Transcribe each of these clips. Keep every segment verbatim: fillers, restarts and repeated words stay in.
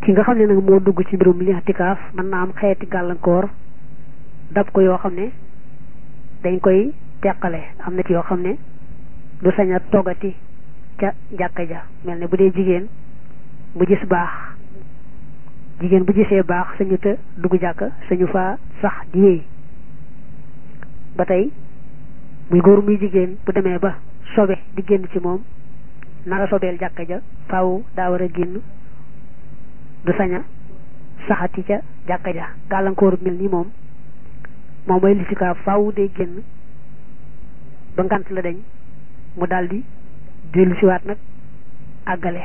ki nga xam ne nag moo dugg ci mbirum lixtikaaf mën naa am xeeti gàllankoor dab ko yoo xam ne dañ koy teqale am na ci yoo xam ne du sañ a toggati ca jàkka ja mel ne bu dee jigéen bu gis baax jigéen bu gisee baax sañu te dugg jàkka sañu faa sax di wéy ba tey muy góor muy jigéen bu demee ba sobe di génn ci moom nara sobeel jàkka ja faaw daa war a génn du sañ a saxati ca jàkka ja gàllankoor mel ni moom moom mooy listikaaf faaw day génn ba ngant la dañ mu daldi dellu siwaat nag àggale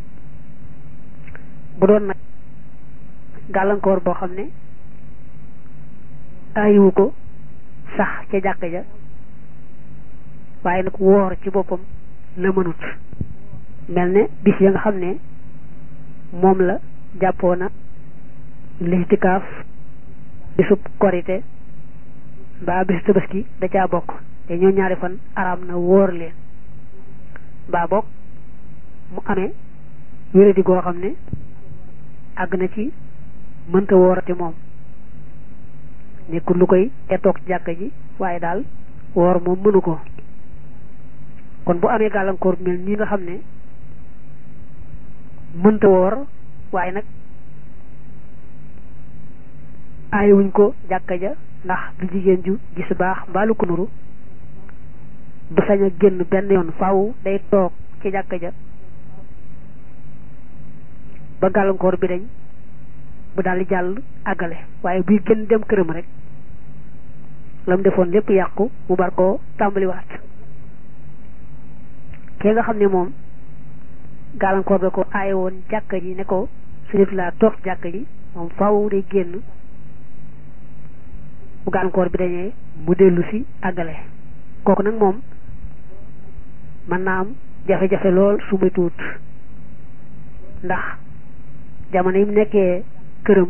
bu doon nag gàllankoor boo xam ne ayiwu ko sax ca jàkka ja waaye nag woor ci boppam la mënut mel ne bis ya nga xam ne moom la jàppoona listikaaf bisub korite mbaa bisu tabaski da caa bokk te ñoo ñaari fan araam na wóor leen mbaa bokk mu amee wéradi goo xam ne àgg na ci mënta woorati moom nekkul lu koy etoog ci jàkka ji waaye daal woor moom mënu ko kon bu amee gàllankoor mel nii nga xam ne mënta woor waaye nag aayewuñ ko jàkka ja ndax du jigéen ju gis baax mbaalu ko nuru du sañ a génn benn yoon faaw day toog ci jàkka ja ba gàllankoor bi dañ bu daal di jàll àggale waaye buy génn dem këram rek la mu defoon lépp yàqu mu bar koo tàmbaliwaat kee nga xam ne moom gàllankoor ba ko aaye woon jàkka ji ne ko suñu laa toog jàkka ji moom faaw day génn bu gàllankoor bi dañee mu dellu si àggale kooku nag moom mën naa am jafe-jafe lool su muy tuut ndax jamono yi mu nekkee këram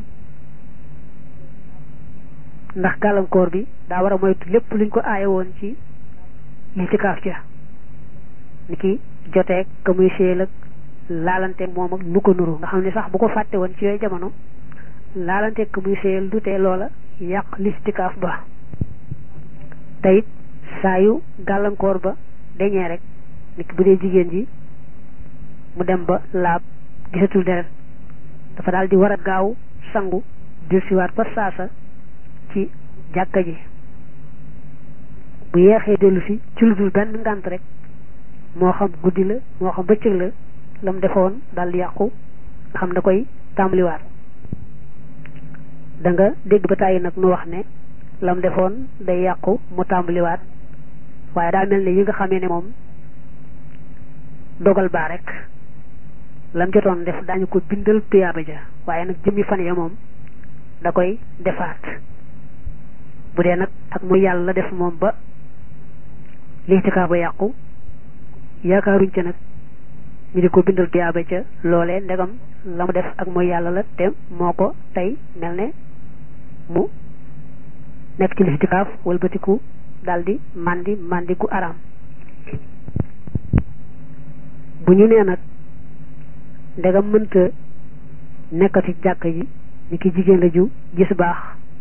ndax gàllankoor bi daa war a moytu lépp luñ ko aaye woon ci listikaaf ja ni ki joteeg ka muy séel ak laalanteeg moom ak lu ko nuru nga xam ne sax bu ko fàtte woon ci yooyu jamono laalanteeg ka muy séel du tee loola yàq listikaaf ba te it saa yu gàllankoor ba dañee rek nit bu dee jigéen ji mu dem ba laab gisatul deret dafa daal di war a gaaw sangu dellusiwaat ba saasa ci jàkka ji bu yeexee dellu si ci lu dul benn ngànt rek moo xam guddi la moo xam bëccëg la lam defoon daal di yàqu nga xam da koy tàmbaliwaat da nga dégg ba tàyyi nag nu wax ne lam defoon day yàqu mu tàmbaliwaat waaye daa mel ne yi nga xamee ne moom dogal baa rek lam jotoon def daañu ko bindal tuyaaba ja waaye nag jëmmi fan ya moom da koy defaat bu dee nag ak mu yàlla def moom ba listikaaf ba yàqu yaakaaruñ ca nag ñu di ko bindal tuyaaba ca loolee ndegam la mu def ak mooy yàlla la te moo ko tey mel ne mu nekk ci listikaaf walbatiku daldi màndi màndi gu araam bu ñu nee nag ndegam mënta nekkati jàkka ji ni ki jigéen la ju gis baax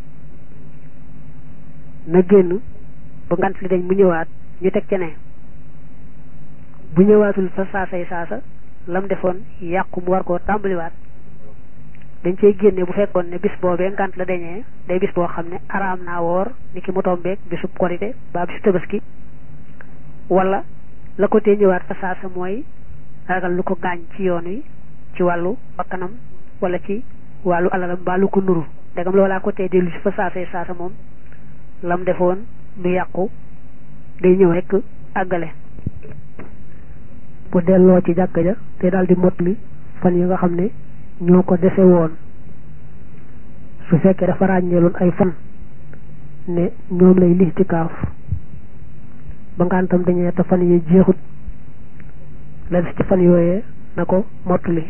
na génn ba ngant li dañ mu ñëwaat ñu teg ca ne bu ñëwaatul fa saasay saasa lam defoon yàqu mu war koo tàmbaliwaat dañ cey génne bu fekkoon ne bis boobee ngant la dañee day bis boo xam ne araam naa woor ni ki mu tombeek bisub korite ba bisu tabaski wala la ko tee ñëwaat fa saasa mooy ragal lu ko gaañ ci yoon wi ci wàllu bakkanam wala ci wàllu alalam mbaa lu ko nuru ndegam loolaa ko tee dellu si fa saasay saasa moom lam defoon du yàqu day ñëw rek àggale bu delloo ci jàkka ja te daal di motli fan yi nga xam ne ñoo ko dese woon su fekkee dafa ràññeeloon ay fan ne ñoom lay listikaaf ba ngantam dañee te fan yi jeexut la des ci fan yooyee na ko mottali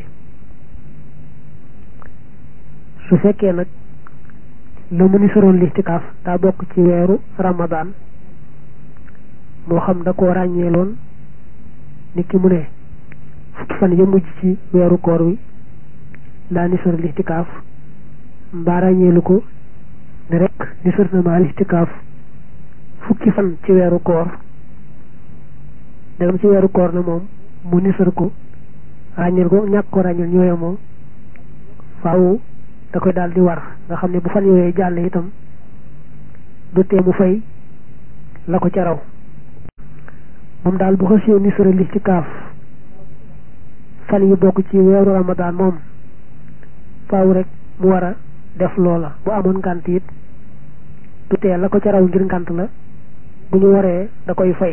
su fekkee nag la mu ni soroon listikaaf daa bokk ci weeru ramadaan moo xam da koo ràññeeloon nit ki mu ne fukki fan ya mujj ci weeru koor wi laa nisar lixtikaaf mbaa ràññeelu ko ne rek nisar na maa lixtikaaf fukki fan ci weeru koor dagam ci weeru koor na moom mu nisar ko ràññeel ko ñàkk ko ràññeel ñooye moom faaw da koy daal di war nga xam ne bu fan yooyee jàll itam du tee mu fay la ko ca raw moom daal bu xasee nisara lixtikaaf fan yi bokk ci weeru ramadaan moom faaw rek mu war a def loola bu amoon ngànt it du tee la ko ca raw ngir ngànt la bu ñu waree da koy fay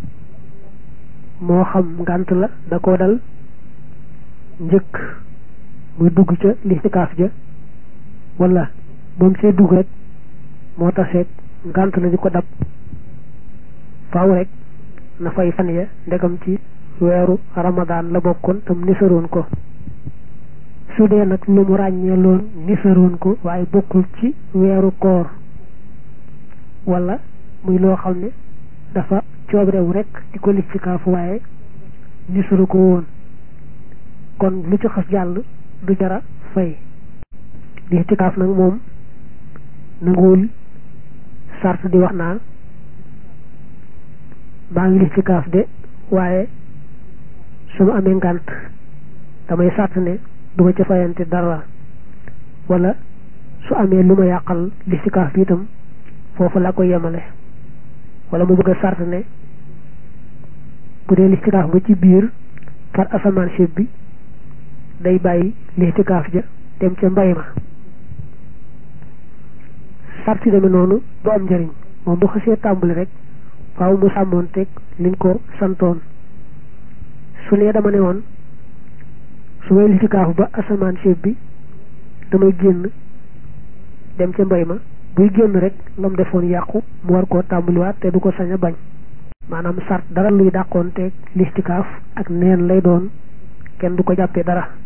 moo xam ngànt la da koo dal njëkk muy dugg ca lixtikaaf ja wala moom see dugg rek moo taseeg ngànt la di ko dab faaw rek na fay fan ya ndegam ci weeru ramadaan la bokkoon tam nisaroon ko su dee nag lu mu ràññee loon nisaroon ko waaye bokkul ci weeru koor wala muy loo xam ne dafa coobrewu rek di ko lixtikaaf waaye nisaru ko woon kon lu ci xas jàll du jara fay lixtikaaf nag moom nanguwul sart di wax naa maa ngi lixtikaaf de waaye su ma amee ngànt damay sart ne du ma ca fayante dara wala su amee lu ma yàqal lixtikaaf bi itam foofu laa koy yemale wala mu bëgg a sart ne bu dee lixtikaaf ba ci biir far asamaan séb bi day bàyyi lixtikaaf ja dem ca mbay ma sart yi demee noonu du am njëriñ moom bu xasee tàmbali rek faaw mu sàmmoon teg liñ ko santoon su nee dama ne woon su may lixtikaaf ba asamaan séb bi damay génn dem ca mbay ma buy génn rek lam defoon yàqu mu war koo tàmbaliwaat te du ko sañ a bañ maanaam sart dara luy dàqoon teg lixtikaaf ak neen lay doon kenn du ko jàppee dara